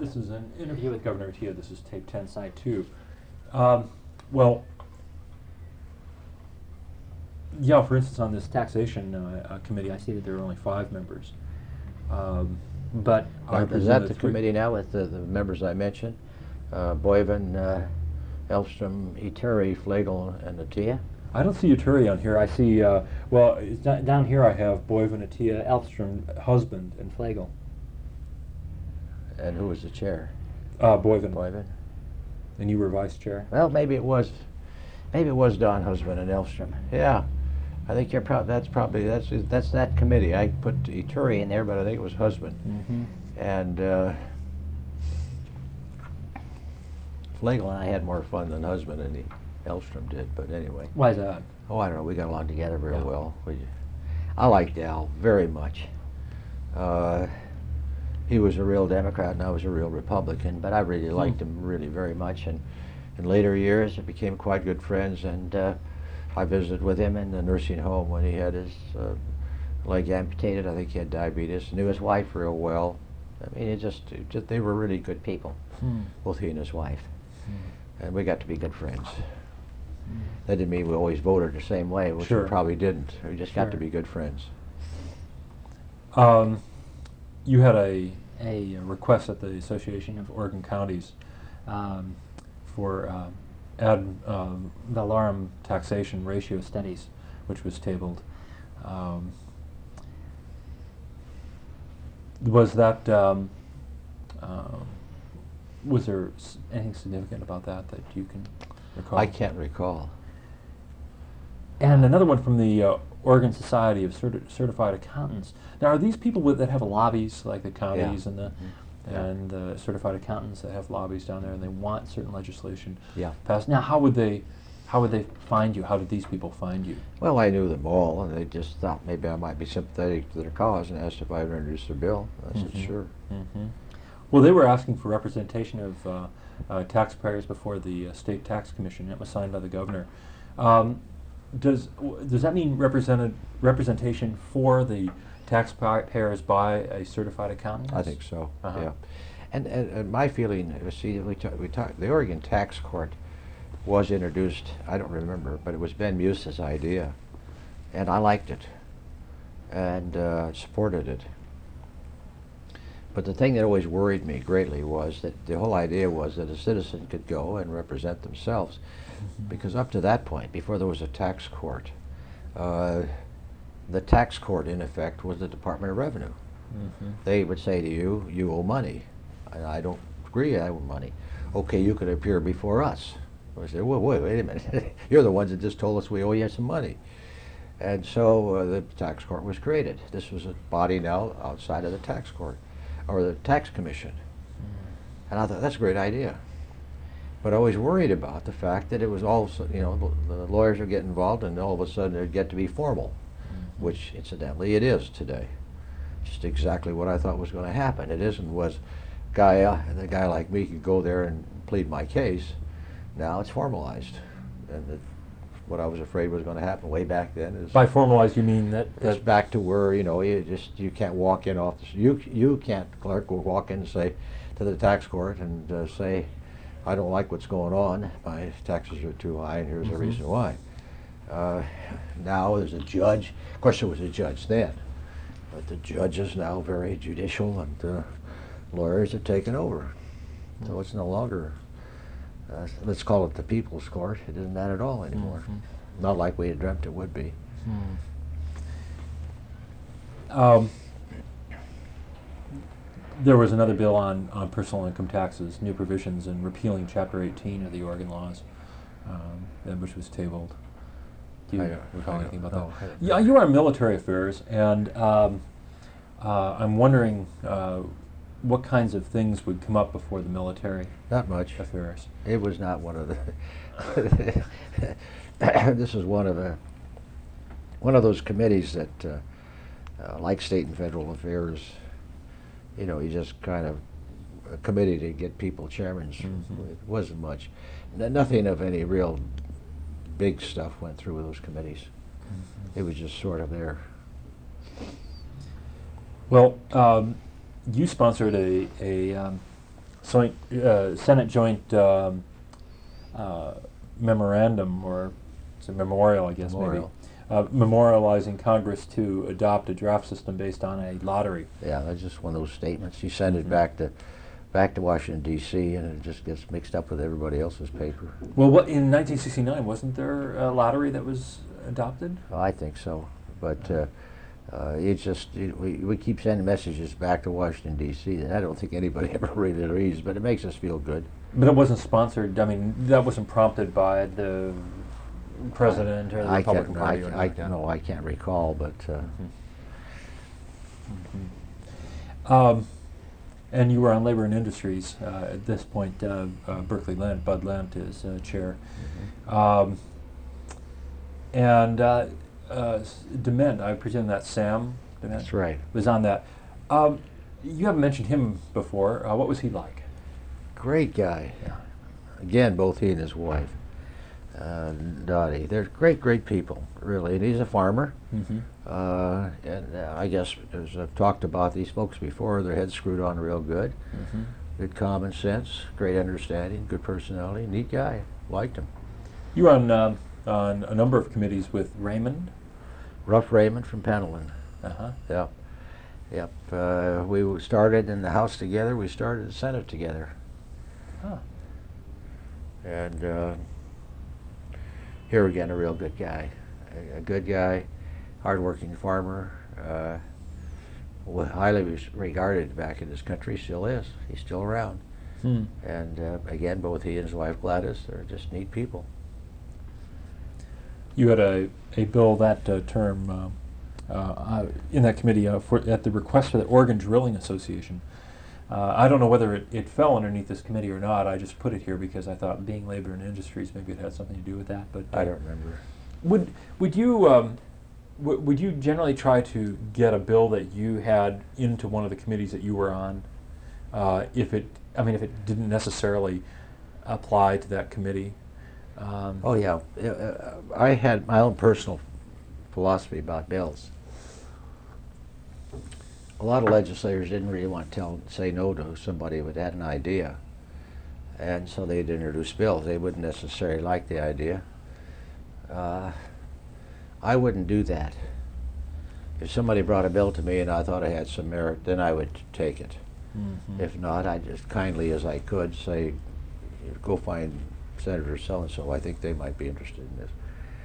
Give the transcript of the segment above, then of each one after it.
This is an interview with Governor Attia. This is tape 10, side 2. Well, yeah, for instance, on this taxation committee, I see that there are only 5 members. But I Is presume that the three- committee now with the members I mentioned? Boyven, Elfstrom, Ituri, Flegel, and Attia? I don't see Uturi on here. I see, well, it's down here I have Boyven, Attia, Elfstrom, Husband, and Flegel. And who was the chair? Boyven. Boyven? And you were vice chair? Well, maybe it was Don Husband and Elfstrom. Yeah, I think you're that's that committee. I put Ituri in there, but I think it was Husband. Mm-hmm. And Flegel and I had more fun than Husband and Elfstrom did. But anyway. Why is that? Oh, I don't know. We got along together real Yeah. well. I liked Al very much. He was a real Democrat and I was a real Republican, but I really liked him really very much. And in later years, we became quite good friends. And I visited with him in the nursing home when he had his leg amputated. I think he had diabetes. Knew his wife real well. I mean, they were really good people, both he and his wife. And we got to be good friends. That didn't mean we always voted the same way, which Sure. we probably didn't. We just got to Sure. be good friends. You had a request at the Association of Oregon Counties for ad valorem taxation ratio studies, which was tabled. Was that was there anything significant about that you can recall? I can't recall. And another one from the Oregon Society of Certified Accountants. Now, are these people that have lobbies, like the counties and the and the certified accountants that have lobbies down there, and they want certain legislation passed? Now, how would they find you? How did these people find you? Well, I knew them all, and they just thought maybe I might be sympathetic to their cause and asked if I would introduce their bill. I said, sure. Well, they were asking for representation of taxpayers before the State Tax Commission. It was signed by the governor. Does that mean representation for the taxpayers by a certified accountant? I think so. Yeah. And my feeling, see, we talked. The Oregon Tax Court was introduced. I don't remember, but it was Ben Muse's idea, and I liked it and supported it. But the thing that always worried me greatly was that the whole idea was that a citizen could go and represent themselves. Because up to that point, before there was a tax court, the tax court, in effect, was the Department of Revenue. They would say to you, you owe money. I don't agree, I owe money. Okay, you could appear before us. I said, well, wait a minute. You're the ones that just told us we owe you some money. And so the tax court was created. This was a body now outside of the tax court, or the tax commission. And I thought, that's a great idea. But I was worried about the fact that it was all, you know, the lawyers would get involved and all of a sudden it would get to be formal, which incidentally it is today. Just exactly what I thought was going to happen. It isn't was the guy like me could go there and plead my case. Now it's formalized. And what I was afraid was going to happen way back then is... By formalized, you mean that... It's back to where, you know, you can't walk in off the... You can't, clerk, walk in and say to the tax court and say, I don't like what's going on. My taxes are too high, and here's the reason why. Now there's a judge. Of course, there was a judge then, but the judge is now very judicial, and lawyers have taken over. So it's no longer, let's call it the people's court. It isn't that at all anymore. Not like we had dreamt it would be. There was another bill on personal income taxes, new provisions, and repealing Chapter 18 of the Oregon laws, which was tabled. Do you recall anything about that? Yeah, you are in military affairs, and I'm wondering what kinds of things would come up before the military Not much. affairs. It was not one of the... This is one of those committees that, like state and federal affairs, you know, you just kind of a committee to get people chairmen. It wasn't much. Nothing of any real big stuff went through with those committees. It was just sort of there. Well, you sponsored a Senate Joint Memorandum, or it's a memorial, I guess, Memorial. maybe, memorializing Congress to adopt a draft system based on a lottery. Yeah, that's just one of those statements. You send it back to Washington D.C. and it just gets mixed up with everybody else's paper. Well, what, in 1969, wasn't there a lottery that was adopted? Well, I think so, but we keep sending messages back to Washington D.C. that I don't think anybody ever really reads, but it makes us feel good. But it wasn't sponsored. I mean, that wasn't prompted by the president or the Republican Party. Or anything like that. No, I can't recall, but. And you were on Labor and Industries at this point. Berkeley Lent, Bud Lent is chair. And Dement, I presume that's Sam Dement? That's right. Was on that. You haven't mentioned him before. What was he like? Great guy. Yeah. Again, both he and his wife, Dottie. They're great people, really. And he's a farmer. Mm-hmm. And I guess, as I've talked about these folks before, their heads screwed on real good. Mm-hmm. Good common sense, great understanding, good personality, neat guy. Liked him. You were on a number of committees with Raymond. Ruff Raymond from Pendleton. Uh-huh. Yep. Yep. We started in the House together. We started the Senate together. Huh. And here again, a real good guy. A good guy, hardworking farmer, highly regarded back in this country, still is. He's still around. And again, both he and his wife Gladys are just neat people. You had a bill that term in that committee at the request of the Oregon Drilling Association. I don't know whether it fell underneath this committee or not. I just put it here because I thought, being Labor and Industries, maybe it had something to do with that. But I don't remember. Would you generally try to get a bill that you had into one of the committees that you were on, if it didn't necessarily apply to that committee? Oh yeah, I had my own personal philosophy about bills. A lot of legislators didn't really want to say no to somebody who had an idea, and so they'd introduce bills. They wouldn't necessarily like the idea. I wouldn't do that. If somebody brought a bill to me and I thought it had some merit, then I would take it. Mm-hmm. If not, I'd just kindly as I could say, go find Senator so-and-so. I think they might be interested in this.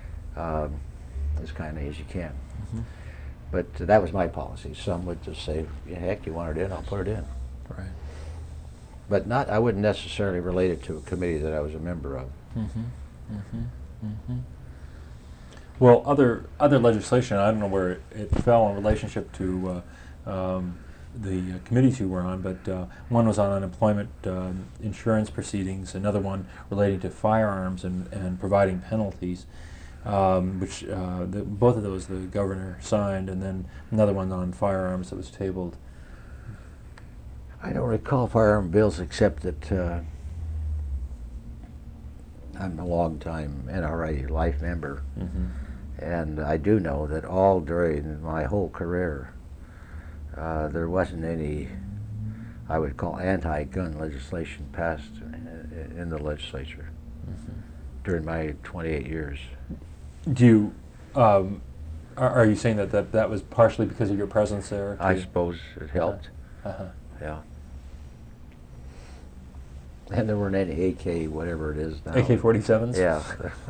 As kindly as you can. Mm-hmm. But that was my policy. Some would just say, yeah, heck, you want it in, I'll put it in. Right. But I wouldn't necessarily relate it to a committee that I was a member of. Mm-hmm. Mm-hmm. Mm-hmm. Well, other legislation, I don't know where it fell in relationship to the committees you were on, but one was on unemployment insurance proceedings, another one relating to firearms and providing penalties, which both of those the governor signed, and then another one on firearms that was tabled. I don't recall firearm bills except that I'm a long-time NRA life member, mm-hmm. and I do know that all during my whole career there wasn't any, I would call, anti-gun legislation passed in the legislature mm-hmm. during my 28 years. Do you, are you saying that was partially because of your presence there? I suppose it helped. Uh-huh. Yeah. And there weren't any AK, whatever it is now. AK-47s? Yeah.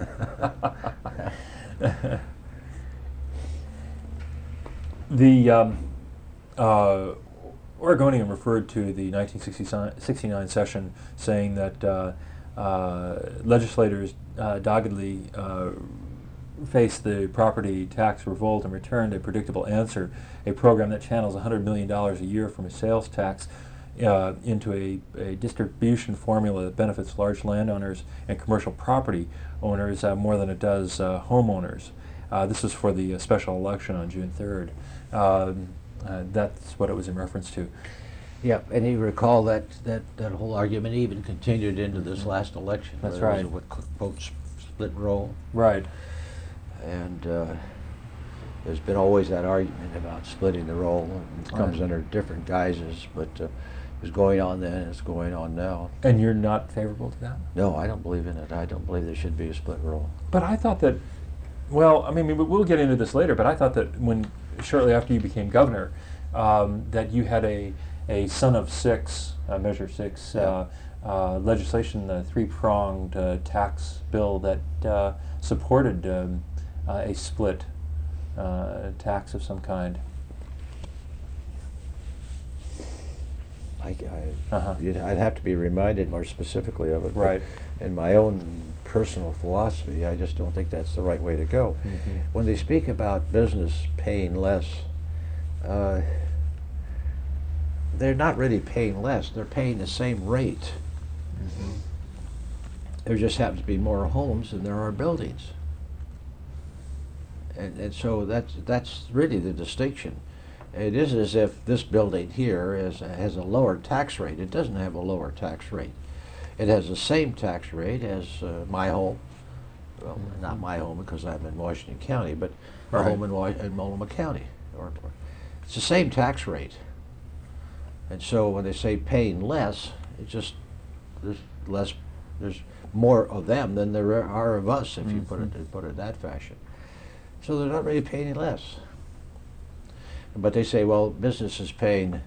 The Oregonian referred to the 1969 session, saying that legislators doggedly faced the property tax revolt and returned a predictable answer, a program that channels $100 million a year from a sales tax into a distribution formula that benefits large landowners and commercial property owners more than it does homeowners. This was for the special election on June 3rd. That's what it was in reference to. Yeah, and you recall that whole argument even continued into this last election. That's right. What folks split roll. Right. And there's been always that argument about splitting the roll. It comes under different guises, but was going on then, it's going on now. And you're not favorable to that? No, I don't believe in it. I don't believe there should be a split roll. But I thought that, well, I mean, we'll get into this later, but I thought that when, shortly after you became governor, that you had a Son of Six, Measure 6, Yeah. legislation, the three-pronged tax bill that supported a split tax of some kind. I'd have to be reminded more specifically of it. but Right. In my own personal philosophy, I just don't think that's the right way to go. Mm-hmm. When they speak about business paying less, they're not really paying less. They're paying the same rate. Mm-hmm. There just happens to be more homes than there are buildings. And so that's really the distinction. It isn't as if this building here has a lower tax rate. It doesn't have a lower tax rate. It has the same tax rate as my home. Well, not my home because I'm in Washington County, but a Right. home in Multnomah County. It's the same tax rate. And so when they say paying less, it's just there's more of them than there are of us, if you put it in that fashion. So they're not really paying any less. But they say, well, business is paying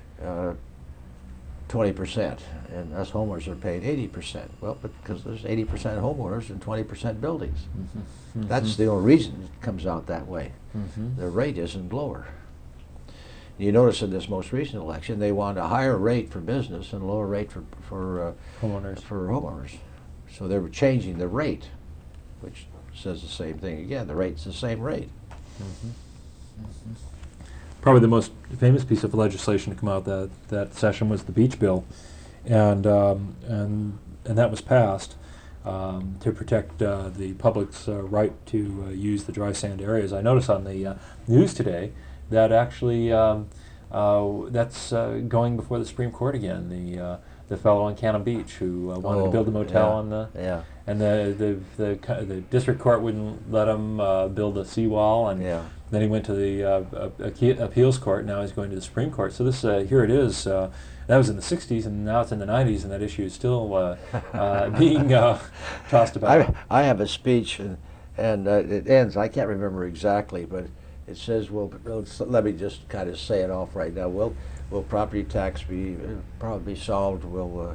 20%, and us homeowners are paying 80%. Well, because there's 80% homeowners and 20% buildings. Mm-hmm. That's the only reason it comes out that way. Mm-hmm. The rate isn't lower. You notice in this most recent election, they want a higher rate for business and a lower rate for homeowners. So they were changing the rate, which says the same thing again. The rate's the same rate. Mm-hmm. Mm-hmm. Probably the most famous piece of legislation to come out that session was the beach bill, and that was passed to protect the public's right to use the dry sand areas. I noticed on the news today that actually that's going before the Supreme Court again. The fellow on Cannon Beach who wanted to build a motel on the and the district court wouldn't let him build a seawall, and then he went to the appeals court. Now he's going to the Supreme Court. So this here it is. That was in the '60s, and now it's in the '90s, and that issue is still being tossed about. I have a speech, and it ends. I can't remember exactly, but it says, "Well, let me just kind of say it off right now. Will property tax probably be solved? Will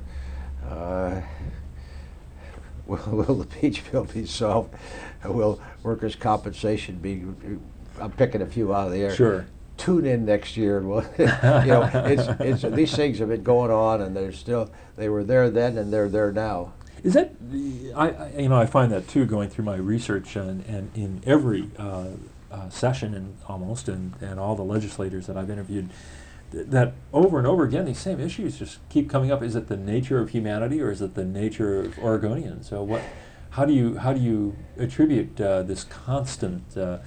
the beach bill be solved? Will workers' compensation be?" I'm picking a few out of the air. Sure. Tune in next year, and it's these things have been going on, and they were there then, and they're there now. Is that I find that too, going through my research and in every session and all the legislators that I've interviewed, that over and over again these same issues just keep coming up. Is it the nature of humanity, or is it the nature of Oregonians? So how do you attribute this constant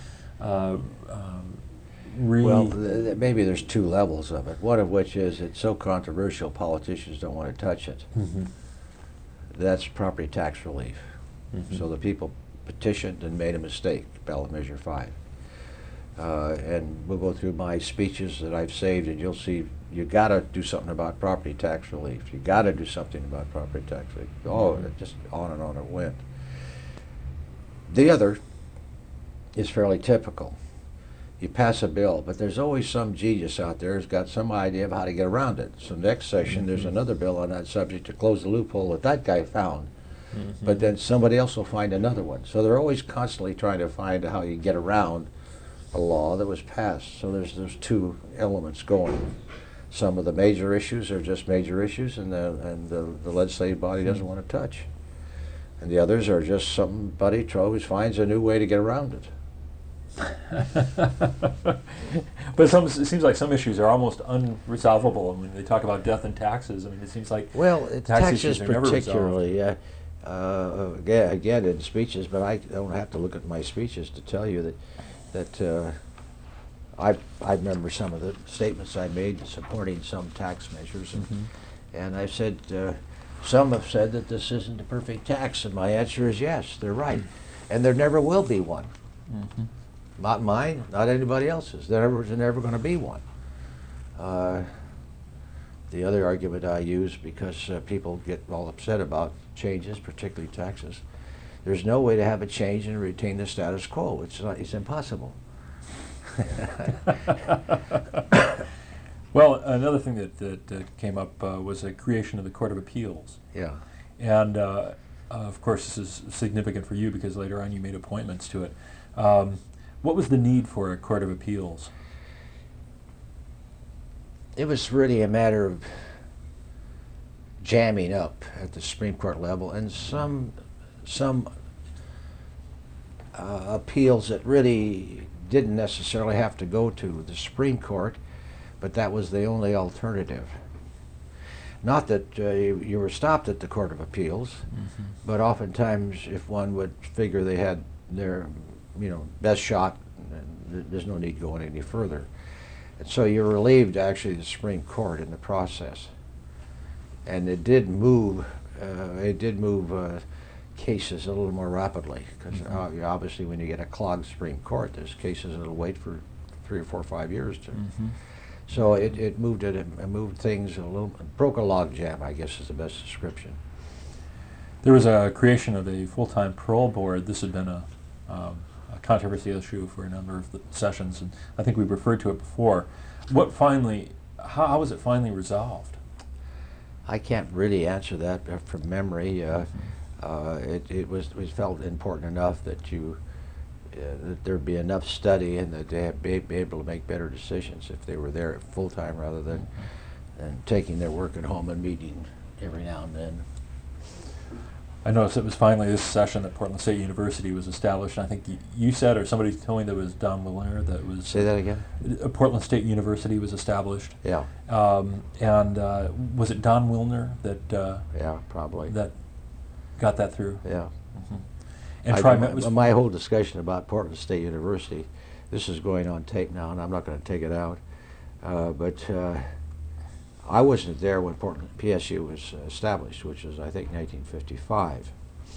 well, maybe there's two levels of it. One of which is it's so controversial politicians don't want to touch it. Mm-hmm. That's property tax relief. Mm-hmm. So the people petitioned and made a mistake, ballot measure 5. And we'll go through my speeches that I've saved, and you'll see you got to do something about property tax relief. You got to do something about property tax relief. Oh, just on and on it went. The other is fairly typical. You pass a bill, but there's always some genius out there who's got some idea of how to get around it. So next session, there's another bill on that subject to close the loophole that guy found. Mm-hmm. But then somebody else will find another one. So they're always constantly trying to find how you get around a law that was passed. So there's two elements going. Some of the major issues are just major issues, and the legislative body doesn't want to touch. And the others are just somebody always finds a new way to get around it. But it seems like some issues are almost unresolvable. I mean, they talk about death and taxes. I mean, it seems like taxes particularly. Again, in speeches, but I don't have to look at my speeches to tell you that I remember some of the statements I made supporting some tax measures, and I've said some have said that this isn't a perfect tax, and my answer is yes, they're right, and there never will be one. Mm-hmm. Not mine, not anybody else's. There's never going to be one. The other argument I use, because people get all upset about changes, particularly taxes, there's no way to have a change and retain the status quo. It's impossible. Well, another thing that came up was a creation of the Court of Appeals. Yeah. And of course, this is significant for you because later on you made appointments to it. What was the need for a Court of Appeals? It was really a matter of jamming up at the Supreme Court level, and some appeals that really didn't necessarily have to go to the Supreme Court, but that was the only alternative. Not that you were stopped at the Court of Appeals, but oftentimes if one would figure they had their best shot, there's no need going any further. And so you're relieved, actually, the Supreme Court in the process. And it did move cases a little more rapidly, because obviously when you get a clogged Supreme Court, there's cases that'll wait for 3 or 4 or 5 years to. So it moved things a little, broke a log jam, I guess is the best description. There was a creation of a full-time parole board. This had been a controversial issue for a number of the sessions, and I think we referred to it before. How was it finally resolved? I can't really answer that from memory. It was felt important enough that that there'd be enough study and that they'd be able to make better decisions if they were there full time rather than taking their work at home and meeting every now and then. I noticed it was finally this session that Portland State University was established. And I think you said, or somebody told me that was Don Wilner that was. Say that again? Portland State University was established. Yeah. And was it Don Wilner that? Yeah, probably. That got that through. Yeah. And TriMet was. My whole discussion about Portland State University, this is going on tape now, and I'm not going to take it out, but. I wasn't there when Portland PSU was established, which was, I think, 1955.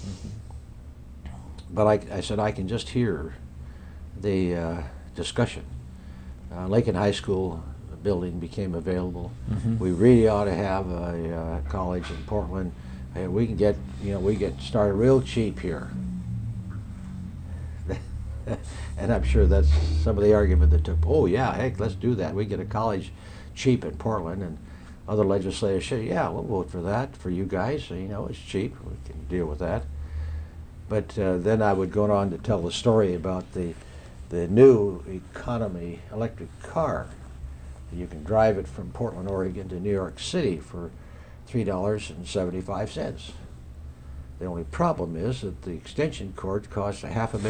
But I said I can just hear the discussion. Lincoln High School building became available. We really ought to have a college in Portland, and we can get started real cheap here. And I'm sure that's some of the argument that took. Oh yeah, heck, let's do that. We get a college cheap in Portland, and other legislators say, yeah, we'll vote for that for you guys. So, it's cheap. We can deal with that. But then I would go on to tell the story about the new economy electric car. You can drive it from Portland, Oregon to New York City for $3.75. The only problem is that the extension cord costs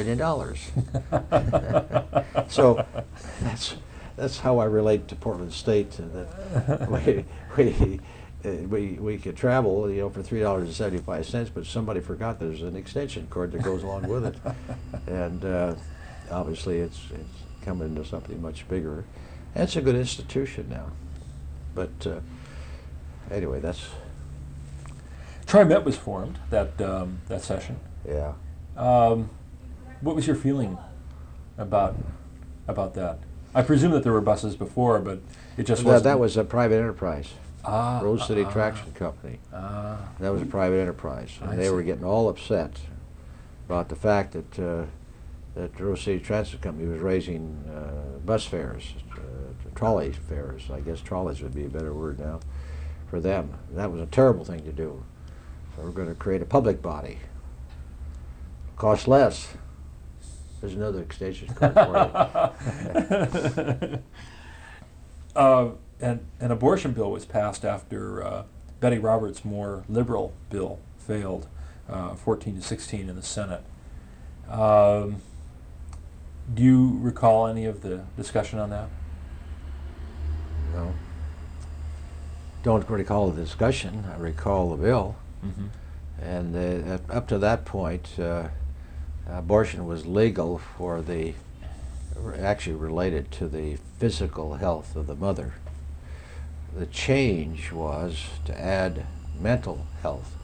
$500,000. So that's how I relate to Portland State. That we could travel, for $3.75, but somebody forgot there's an extension cord that goes along with it, and obviously it's coming into something much bigger. And it's a good institution now, but anyway, that's. TriMet was formed that session. Yeah. What was your feeling about that? I presume that there were buses before, but it just wasn't. That was a private enterprise. Rose City Traction Company. That was a private enterprise. And they were getting all upset about the fact that Rose City Transit Company was raising bus fares, trolley fares. I guess trolleys would be a better word now for them. That was a terrible thing to do. So we're going to create a public body. Cost less. There's another extension cord for you. And an abortion bill was passed after Betty Roberts' more liberal bill failed, 14-16 in the Senate. Do you recall any of the discussion on that? No. Don't recall the discussion. I recall the bill. And up to that point, abortion was legal for actually related to the physical health of the mother. The change was to add mental health.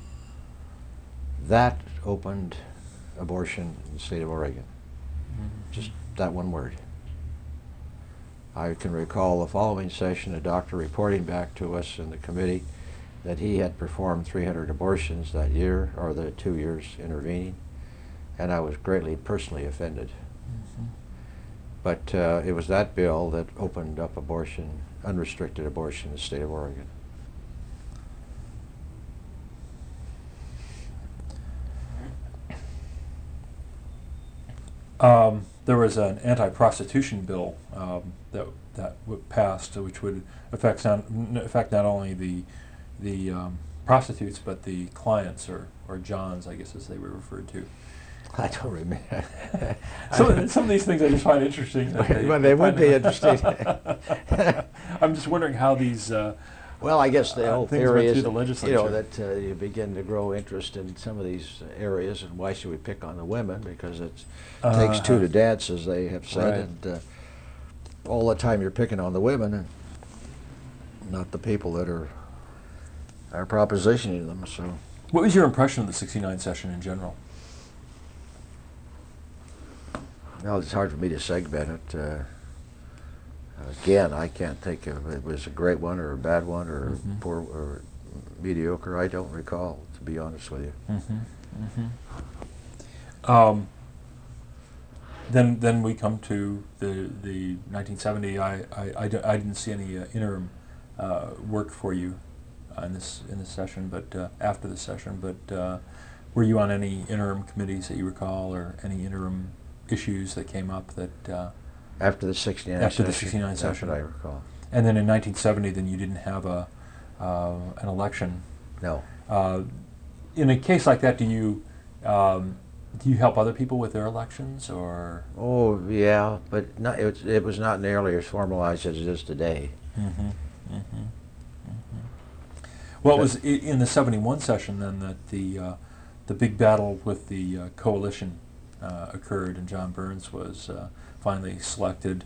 That opened abortion in the state of Oregon. Just that one word. I can recall the following session, a doctor reporting back to us in the committee that he had performed 300 abortions that year, or the 2 years intervening, and I was greatly personally offended. But it was that bill that opened up abortion, unrestricted abortion in the state of Oregon. There was an anti-prostitution bill that passed, which would affect not only the prostitutes, but the clients, or Johns, I guess, as they were referred to. I don't remember. Some of these things I just find interesting. But they would be interesting. I'm just wondering how these. Well, I guess the whole things theory went is through the legislature. that you begin to grow interest in some of these areas, and why should we pick on the women? Because it takes two to dance, as they have said, Right. and all the time you're picking on the women, and not the people that are propositioning them. So, What was your impression of the '69 session in general? well, it's hard for me to segment it. Again, I can't think of it was a great one or a bad one or poor or mediocre. I don't recall, to be honest with you. Then we come to the 1970. I didn't see any interim work for you in this session, but after the session. But were you on any interim committees that you recall, or any interim issues that came up that? After the 69 After session. the 69 session. That's what I recall. And then in 1970, then you didn't have an election. No. In a case like that, do you help other people with their elections, or? Oh, yeah, but not, it was not nearly as formalized as it is today. Well, it was in the '71 session then that the big battle with the coalition occurred, and John Burns was finally selected.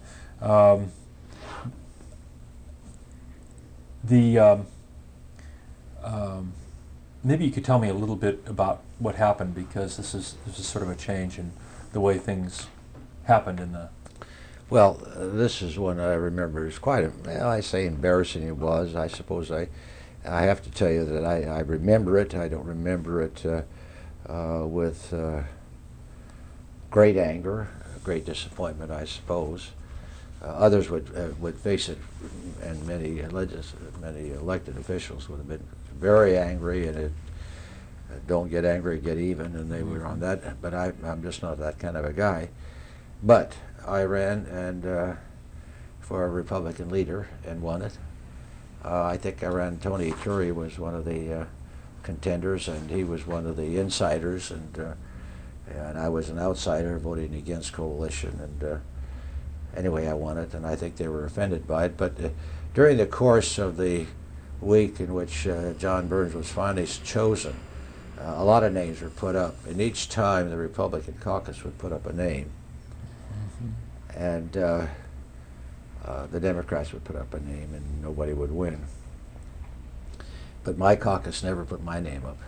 Maybe you could tell me a little bit about what happened, because this is sort of a change in the way things happened in the. Well, this is one I remember. It's quite I say embarrassing it was. I suppose I have to tell you that I remember it. I don't remember it with great anger, great disappointment, I suppose. Others would face it, and many elected officials would have been very angry, and don't get angry, get even, and they were on that. But I'm just not that kind of a guy. But I ran for a Republican leader and won it. I think I ran. Tony Ituri was one of the contenders, and he was one of the insiders, and I was an outsider voting against coalition. And anyway, I won it, and I think they were offended by it. But during the course of the week in which John Burns was finally chosen, a lot of names were put up, and each time the Republican caucus would put up a name, and the Democrats would put up a name, and nobody would win. But my caucus never put my name up.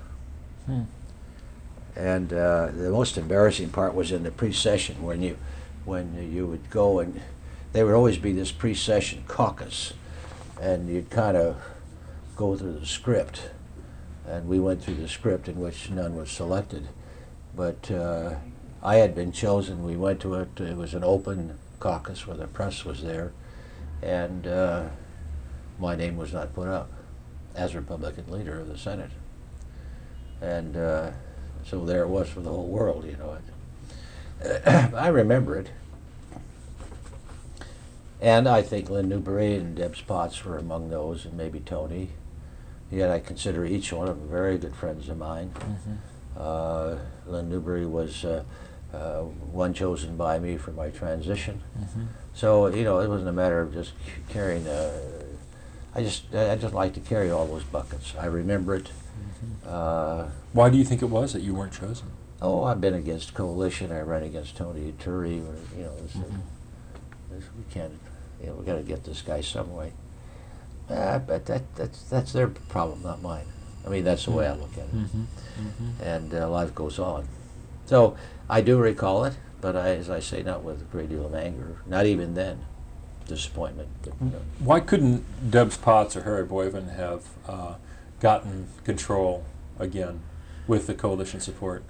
And the most embarrassing part was in the pre-session, when you would go, and there would always be this pre-session caucus, and you'd kind of go through the script, and we went through the script in which none was selected. But I had been chosen. We went to it. It was an open caucus where the press was there, and my name was not put up as Republican leader of the Senate. And so there it was for the whole world, you know. I remember it. And I think Lynn Newberry and Deb Potts were among those, and maybe Tony. Yet I consider each one of them very good friends of mine. Lynn Newberry was one chosen by me for my transition. So, you know, it wasn't a matter of just carrying I just like to carry all those buckets. I remember it. Why do you think it was that you weren't chosen? Oh, I've been against coalition. I ran against Tony Ituri. You know, we can't. You know, we got to get this guy some way. But that's their problem, not mine. I mean, that's the way I look at it. And life goes on. So I do recall it, but as I say, not with a great deal of anger. Not even then. disappointment. Why couldn't Debs Potts or Harry Boyven have gotten control again with the coalition support?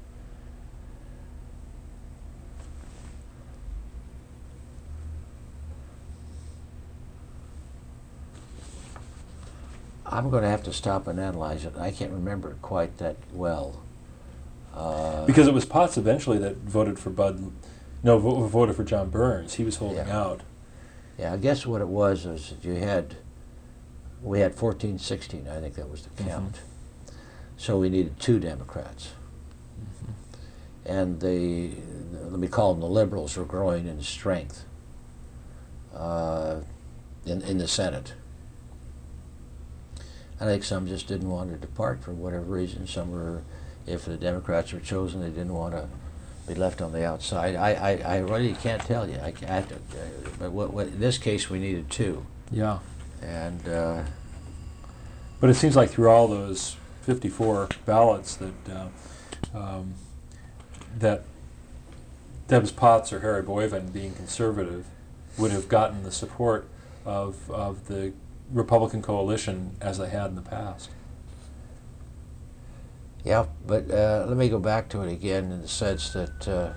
I'm going to have to stop and analyze it. I can't remember it quite that well. Because it was Potts eventually that voted for voted for John Burns. He was holding out. Yeah, I guess what it was is that we had 14, 16, I think that was the count. Mm-hmm. So we needed 2 Democrats. Mm-hmm. And let me call them the liberals, were growing in strength in the Senate. I think some just didn't want to depart for whatever reason. Some were, if the Democrats were chosen, they didn't want to be left on the outside. I really can't tell you. I have to, but in this case, we needed 2. Yeah. And but it seems like through all those 54 ballots that Debs Potts or Harry Boyven, being conservative, would have gotten the support of the Republican coalition as they had in the past. Yeah, but let me go back to it again in the sense that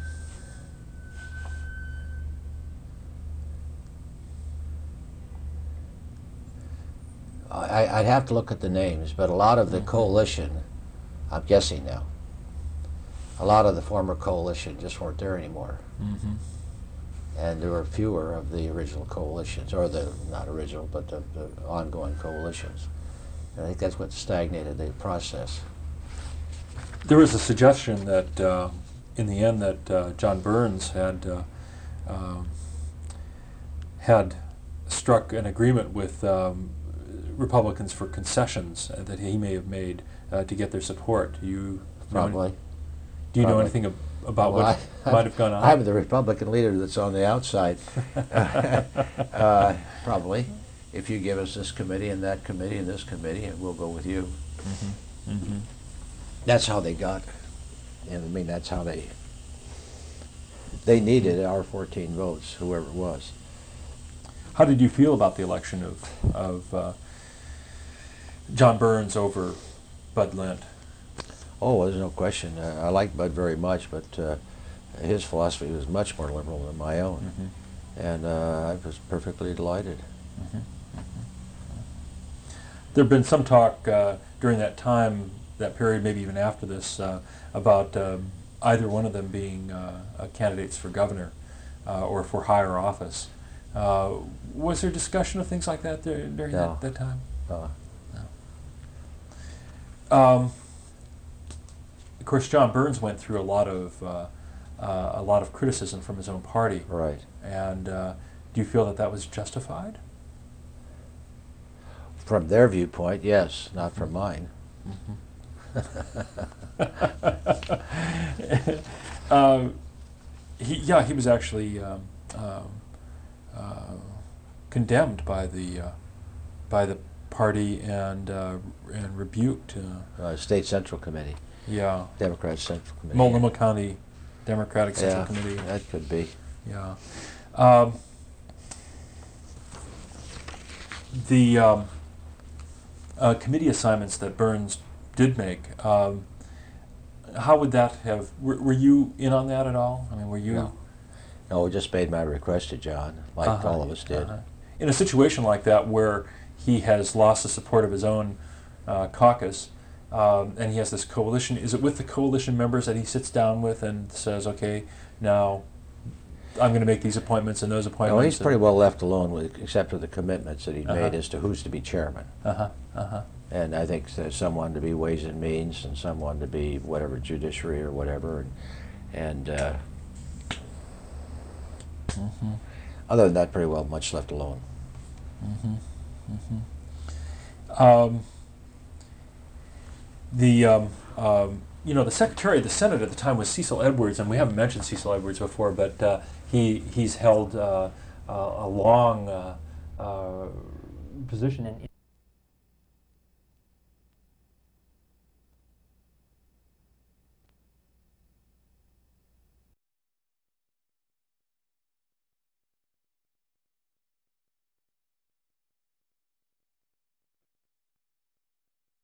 I'd have to look at the names, but a lot of the coalition, I'm guessing now, a lot of the former coalition just weren't there anymore. Mm-hmm. And there were fewer of the original coalitions, or the, not original, but the ongoing coalitions. And I think that's what stagnated the process. There was a suggestion that in the end that John Burns had struck an agreement with Republicans for concessions that he may have made to get their support. Do you Probably. Do you know anything about what might have gone on? I'm the Republican leader that's on the outside. Probably. If you give us this committee and that committee and this committee, we'll go with you. Mm-hmm. Mm-hmm. That's how they got. And I mean, that's how they needed our 14 votes, whoever it was. How did you feel about the election of John Burns over Bud Lent? Oh, there's no question. I like Bud very much, but his philosophy was much more liberal than my own. Mm-hmm. And I was perfectly delighted. Mm-hmm. There had been some talk during that time, that period, maybe even after this, about either one of them being candidates for governor or for higher office. Was there discussion of things like that during that time? No. Of course, John Burns went through a lot of criticism from his own party. Right. And do you feel that was justified? From their viewpoint, yes, not from mine. He was actually condemned by the party and rebuked. State Central Committee. Yeah. Democrat Central Committee. Multnomah County Democratic Central Committee. That could be. Yeah. The committee assignments that Burns did make, how would that have, were you in on that at all? I mean, were you? No, I just made my request to John, like all of us did. In a situation like that where he has lost the support of his own caucus, and he has this coalition, is it with the coalition members that he sits down with and says, okay, now I'm going to make these appointments and those appointments? No, he's pretty well left alone, except for the commitments that he made as to who's to be chairman. And I think there's someone to be Ways and Means and someone to be whatever, Judiciary or whatever. And other than that, pretty well much left alone. The Secretary of the Senate at the time was Cecil Edwards, and we haven't mentioned Cecil Edwards before, but he's held a long position in